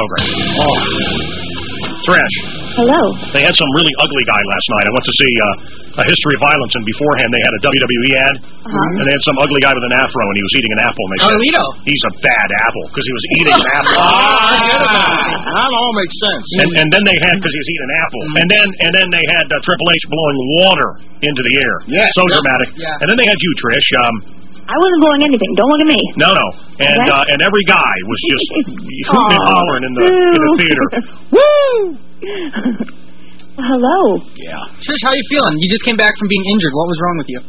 program. Oh. Thresh. Hello. They had some really ugly guy last night. I went to see A History of Violence, and beforehand they had a WWE ad, and they had some ugly guy with an afro, and he was eating an apple. And they said, he's a bad apple, because he was eating an apple. That all makes sense. And then they had, because he was eating an apple, and then they had Triple H blowing water into the air. Yeah. So dramatic. Yeah. And then they had you, Trish. I wasn't blowing anything. Don't look at me. No. And every guy was just hooting and hollering in the theater. Woo! Hello. Yeah. Trish, how you feeling? You just came back from being injured. What was wrong with you?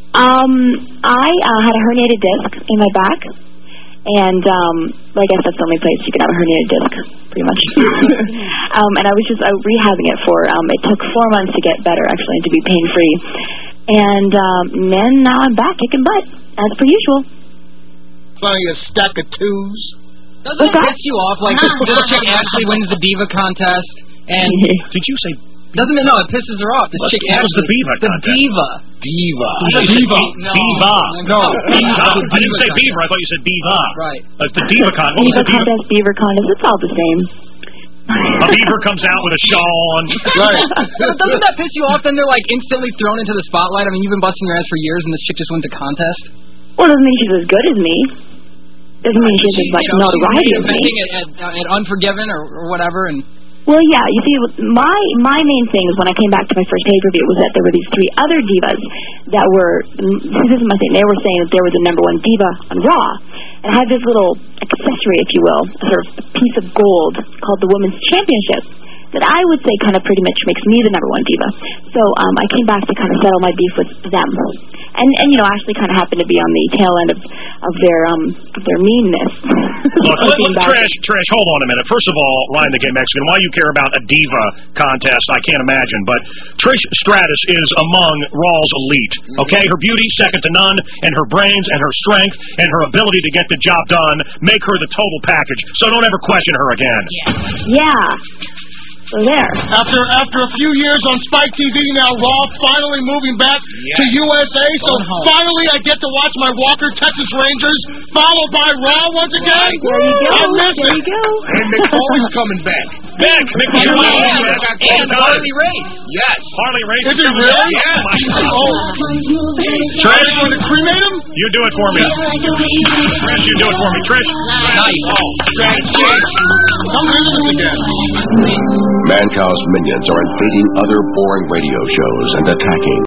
I had a herniated disc in my back, and I guess that's the only place you can have a herniated disc, pretty much. And I was just rehabbing it for. It took 4 months to get better, actually, to be pain-free. And then now I'm back kicking butt, as per usual. Playing a stack of twos. Doesn't it piss you off? Like, this chick Ashley wins the Diva contest, and... Did you say... Doesn't it? No, it pisses her off. This chick Ashley... the Diva contest. Diva. Diva. No. I didn't say Beaver. I thought you said Diva. Right. It's the Diva contest. What was the Diva contest, Beaver contest. It's all the same. A beaver comes out with a shawl on. Right. Doesn't that piss you off? Then they're like instantly thrown into the spotlight. I mean, you've been busting your ass for years, and this chick just wins a contest. Well, doesn't mean she's as good as me. Doesn't mean she's as much notoriety as me. At Unforgiven or whatever, and. Well, yeah. You see, my main thing is when I came back to my first pay-per-view was that there were these 3 other divas that were. This is my thing. They were saying that they were the #1 diva on Raw. And I had this little accessory, if you will, a sort of piece of gold called the Women's Championship that I would say kind of pretty much makes me the #1 diva. So I came back to kind of settle my beef with them. And you know, Ashley kind of happened to be on the tail end of their meanness. Look, Trish, hold on a minute. First of all, Ryan the Gay Mexican, why you care about a diva contest, I can't imagine. But Trish Stratus is among Raw's elite. Okay, her beauty second to none, and her brains and her strength and her ability to get the job done make her the total package. So don't ever question her again. Yeah. So there. After a few years on Spike TV, now Raw finally moving back to USA. So finally I get to watch my Walker Texas Rangers followed by Raw once again. There you go. I miss it. There you go. And Mick Foley's coming back. Mick Foley. And Harley Race. Yes. Harley Race. Is he really? Yeah. Trish, want to cremate him? You do it for me. Trish, you do it for me. Trish. Nice. I'm listening again. Mancow's minions are invading other boring radio shows and attacking